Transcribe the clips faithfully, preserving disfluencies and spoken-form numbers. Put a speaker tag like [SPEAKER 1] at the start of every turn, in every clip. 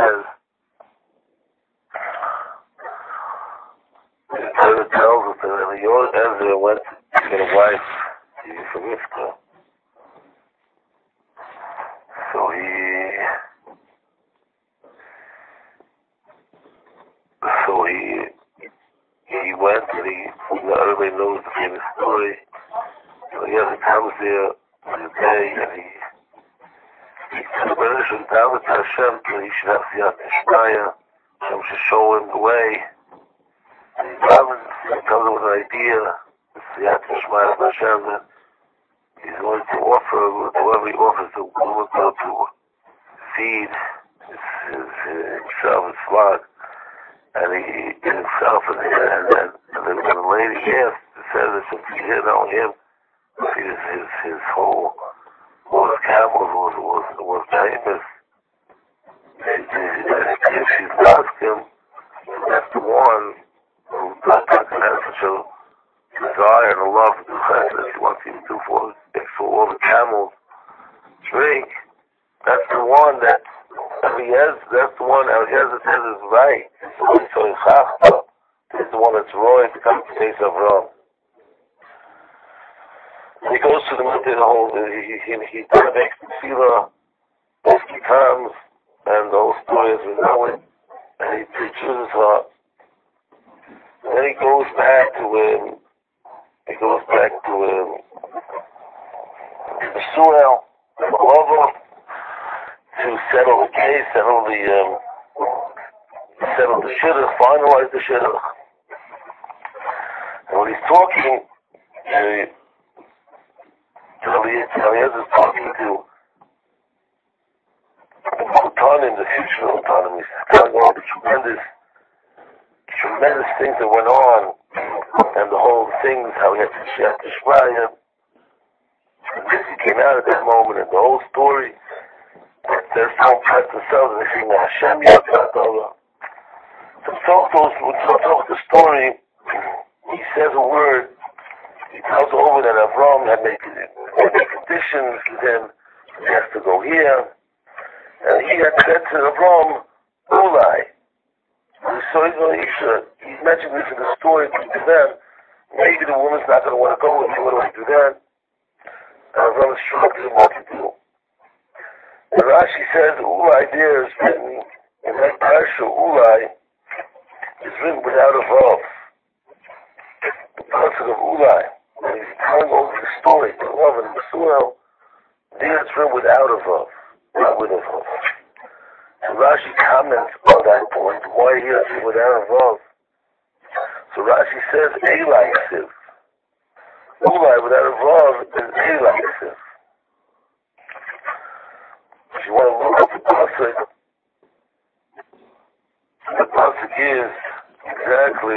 [SPEAKER 1] says, the Torah tells us that Eliezer went to get a wife for Rivka. So he, so he, he went and he, everybody knows the famous story. So he has a comes there on the day and he, he said, British and David to Hashem, that he should have Siyat Ishmaya, Hashem should show him the way. And he David comes up with an idea, Siyat Ishmaya of Hashem, that he's going to offer, whoever he offers to, to feed his, his, himself, his flock, and he, himself, and, and then, and then when the lady asked, it says that since he didn't know him, his, his, his whole, all his camels was, was, was famous. If she's asked him, that's the one who has such a desire and a love to do chesed that she wants him to do for, for all the camels drink. That's the one that Eliezer, that's the one Eliezer says is right. So Chachta is the one that's right to come to the face of Ram. He goes to the the whole he he he makes the tefillah fifty times and the whole story as we know it, and he chooses her. And then he goes back to him. He goes back to him. The Suel, the Malava, to settle the case, settle the um, settle the shidduch, finalize the shidduch. And when he's talking, uh, Eliezer is talking to the Mutanim, the future Mutanim. He's telling all the tremendous, tremendous things that went on, and the whole things, how he had to Siyat Ishmaya. This he came out at that moment, and the whole story, they're so impressed themselves, and they think that Hashem Yatzat Allah. So talk those, when we talk the story, he says a word, he tells over that Avram had made, had made conditions to him, he has to go here, and he had said to Avram, Ulai. So he's going to, he's mentioned this in the story to them, maybe the woman's not going to want to go with me, what do I do then? And Avram is struggling what to do. And Rashi says, Ulai there is written, in that parsha, Ulai, is written without a vav. The person of Ulai. And he's telling over the story, the love and the Suel, there it's written without a vav, not with a vav. So Rashi comments on that point, why here it's written without a vav. So Rashi says, Elai Siv. Ulai without a vav is Elai Siv. If you want to look at the pasuk, the pasuk is exactly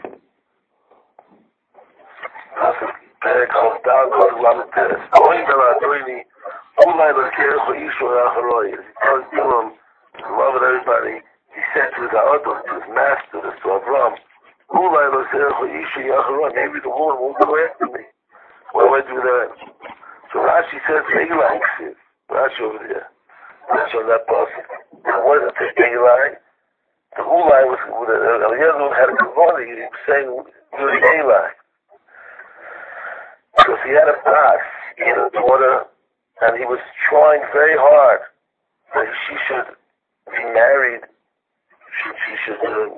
[SPEAKER 1] pasuk Perek Chavdal Pasuk Lamed Teres. Oin Beladoini Ulai Berkerech V'Ishu Yacharoi. As he tells Bilam, the love of everybody, he said to his Adon, to his master, to Avram, Ulai Berkerech V'Ishu Yacharoi. Maybe the woman won't go after me. Why do I do that? So Rashi says, Elai Ksiv. Rashi over there. Rashi on that pasuk. And what does it say, Elai? The Ulai was, Eliezer had a kavod, he was saying, you're an Elai. Because he had a boss, he had a daughter, and he was trying very hard that she should be married, she, she should uh,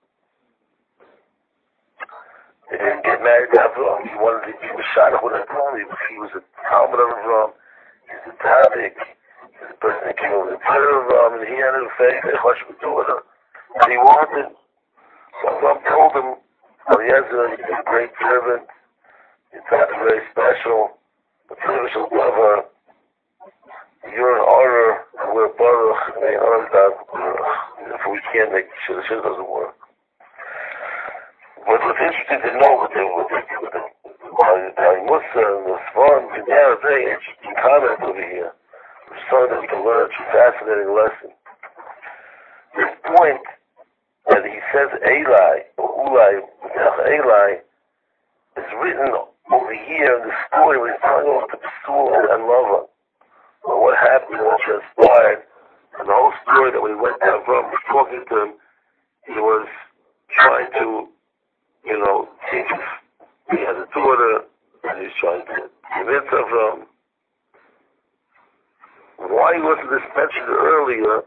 [SPEAKER 1] get married to Avram. He wanted to be Meshadach with Avram. He, he was a Talmud of Avram. He's a Tzaddik. He's a person that came over the Torah of Avram, and he had a faith, a Chosh B'Torah. And he wanted, so Avram told him, Eliezer, he's a great servant, it's not very special, but Torah shall love her. You're an honor, and we're a Baruch, and they honor God, if we can't make sure the shit doesn't work. But what's interesting to know with the, with the, with the, the Musa and the Svan, they have a very interesting comment over here. We're starting to learn a fascinating lesson. This point that he says Elai, or Ulai, Elai, is written over here in the story where he's telling over to Psul and Lava. Well, what happened, what transpired, And the whole story that when he went to Avram was talking to him, he was trying to, you know, teach him. He had a daughter, and he was trying to convince Avram. Why wasn't this mentioned earlier?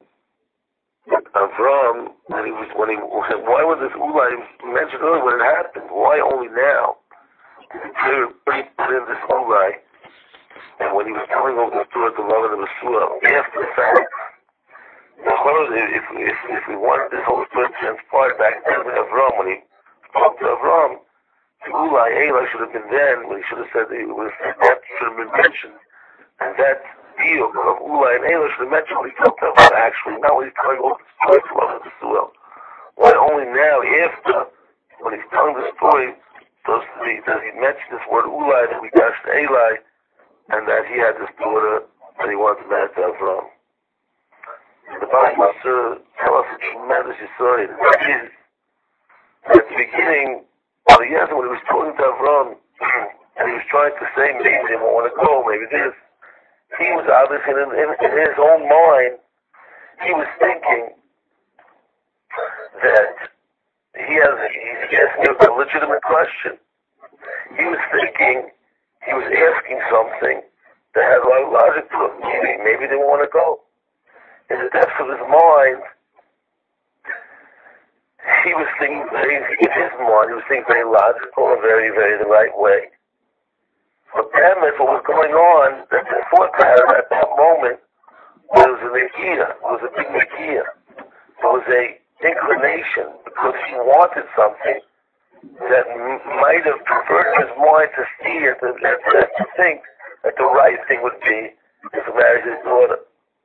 [SPEAKER 1] Avram, when he was, when he, why was this Ulai mentioned earlier when it happened? Why only now? Did he put in this Ulai? And when he was telling over the story to Lavan and Masua, after the fact, if, if, if we wanted this whole story transpired back then with Avram, when he spoke to Avram, the Ulai, Eli should have been then, when he should have said that, was, that should have been mentioned. And that deal of Ulai and Eli should have mentioned what he talked about actually, not when he's telling over the story to Lavan and Masua. Why only now, after, when he's telling the story, does he, does he mention this word Ulai that we dashed to Eli, and that he had this daughter that he wanted to marry to Avram. The Bali Master tell us a tremendous story. That is, at the beginning, well, yes, when he was talking to Avram, and he was trying to say, maybe they won't want to go, maybe this, he was obviously, in, in, in his own mind, he was thinking that he has, he's asking a legitimate question. He was thinking, he was asking something that has a lot of logic to it. Maybe, maybe they want to go. In the depths of his mind, he was thinking very, in his mind, he was thinking very logical and very, very the right way. But damn it, what was going on, that the thought pattern at that moment was a Nakia, was a big Nakia. There was a inclination, because he wanted something that m- might have perverted his mind to see it and, and, and to think that the right thing would be is to marry his daughter.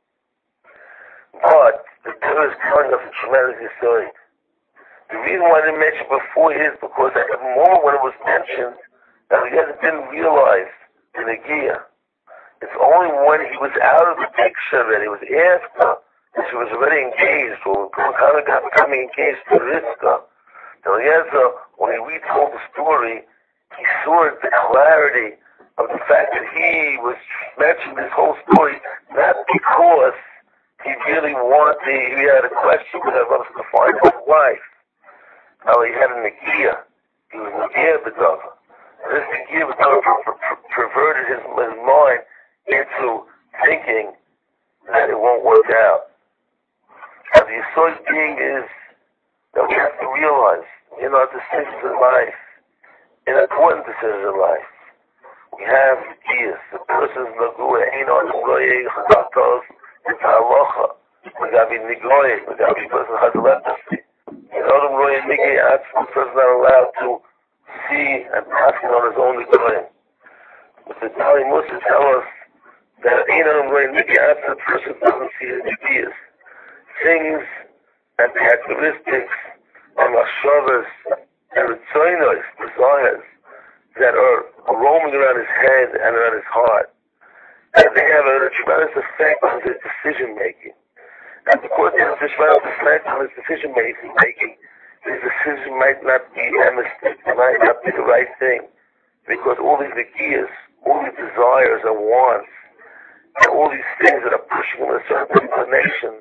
[SPEAKER 1] But the Torah is telling us a tremendous story. The reason why I didn't mention it before is because at the moment when it was mentioned, that he didn't realize the Nagia. It's only when he was out of the picture that he was after, that she was already engaged, or kind of got becoming engaged to Rivka. Eliezer, when he retold the story, he saw the clarity of the fact that he was mentioning this whole story not because he really wanted, he had a question with Avram to find his wife. Now he had a Nagia. He was Nagia B'dava. This Nagia B'dava per- per- perverted his, his mind into thinking that it won't work out. And the Yesod being is that we have to realize in our decisions in life, in important decisions in life, we have gears. The person's nagua, ain't on the goye, chatatos, it's halacha. We gotta be nigoye, we gotta be person has leprosy. You know, the goye nigay atz, the person's not allowed to see and pass it on his own nigoye. But the Tali Musa tell us that ain't on the goye nigay atz, the person doesn't see his gears. Things and characteristics and machshavas and ritzonos, desires that are roaming around his head and around his heart. And they have a tremendous effect on his decision making. And because they have a tremendous effect on his decision making, his decision might not be emistic, it might not be the right thing. Because all these ideas, all these desires and wants, and all these things that are pushing him in certain inclinations,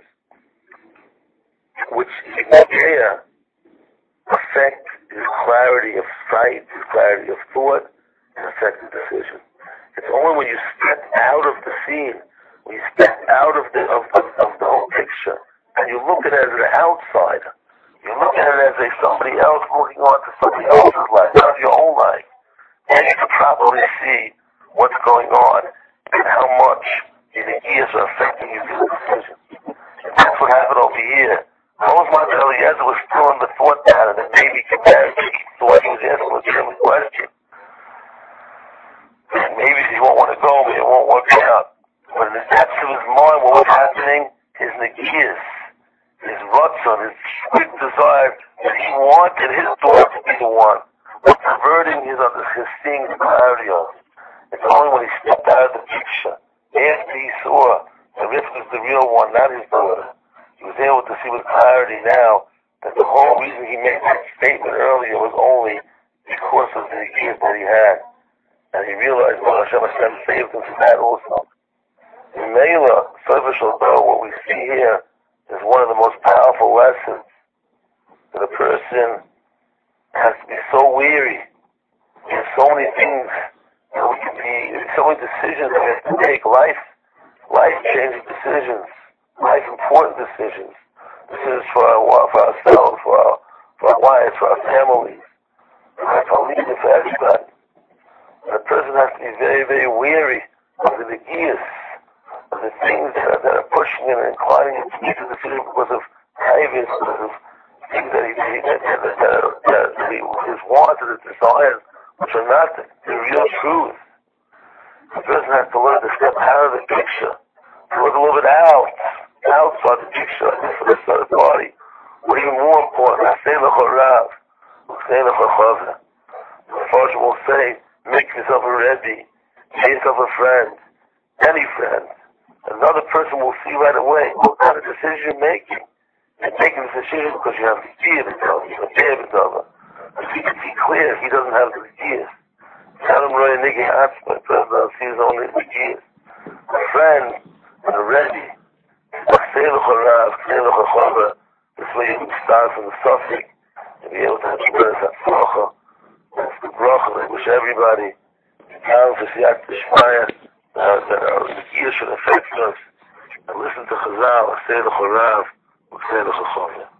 [SPEAKER 1] which yeah, affect his clarity of sight, his clarity of thought, and affect the decision. It's only when you step out of the scene, when you step out of the of, of, of the whole picture, and you look at it as an outsider, you look at it as a somebody else looking on to somebody else's life, not your own life, and you can probably see what's going on and how much the ideas are affecting you to the decision. And that's what happened over here. Moshe Eliezer was still in the thought pattern that maybe compared to what he was asking a legitimate question. And maybe he won't want to go, maybe it won't work out. But in the depths of his mind, what was happening, his negias, his rutzon, his quick desire that he wanted his daughter to be the one, was perverting his, his seeing the clarity of. It's only when he stepped out of the picture, after he saw that this was the real one, not his daughter, he was able to see with clarity now that the whole reason he made that statement earlier was only because of the years that he had. And he realized, well, Hashem Hashem saved him from that also. In Mela, what we see here is one of the most powerful lessons that a person has to be so weary. There's so many things that we can be, so many decisions we have to take, life, life-changing decisions, life-important decisions. Decisions for our, for ourselves, for our, for our wives, for our families, for our leaders, for everybody. And a person has to be very, very weary of the negias, of the things that are, that are pushing him and inclining him to make a decision because of taivas, because of things that he, that, that, that, that, that he, his wants and his desires, which are not the, the real truth. The person has to learn to step out of the picture, to look a little bit out, outside the picture, like this for this other party. Or even more important, I say l'chorav, I say l'chochavah. The Farshim will say, make yourself a Rebbe, make yourself a friend, any friend. Another person will see right away what kind of decision you're making. You're making this decision because you have the gear to tell you, a gear to tell you. If he can see clear, if he doesn't have the gears. Tell him right nigga Hatzma, the person sees only the gears. A friend and a Rebbe, say l'chorav, say l'chochavah. This way you can start from the suffix and be able to have the birth at bracha. That's the bracha that wish everybody down for Siyat Tishmaya, uh, that our gear should affect us. And listen to Chazal, say l'chorav, say l'chochavah.